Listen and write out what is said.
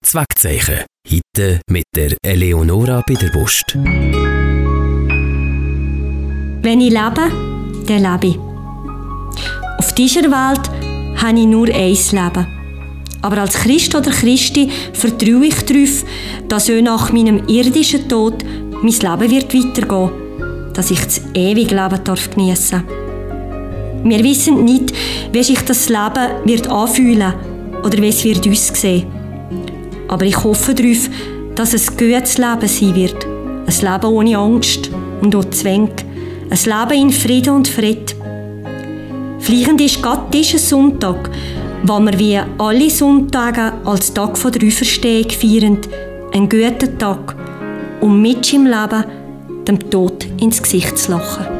Zweckzeichen. Heute mit der Eleonora Biederbust. Wenn ich lebe, dann lebe ich. Auf dieser Welt habe ich nur ein Leben. Aber als Christ oder Christin vertraue ich darauf, dass auch nach meinem irdischen Tod mein Leben wird weitergehen, dass ich das ewige Leben geniessen darf. Wir wissen nicht, wie sich das Leben wird anfühlen oder wie es wird aussehen. Aber ich hoffe darauf, dass es ein gutes Leben sein wird. Ein Leben ohne Angst und ohne Zwänge. Ein Leben in Frieden und Frieden. Vielleicht ist gerade dieser Sonntag, wo wir wie alle Sonntage als Tag der Auferstehung feiern, ein guter Tag, um mit im Leben dem Tod ins Gesicht zu lachen.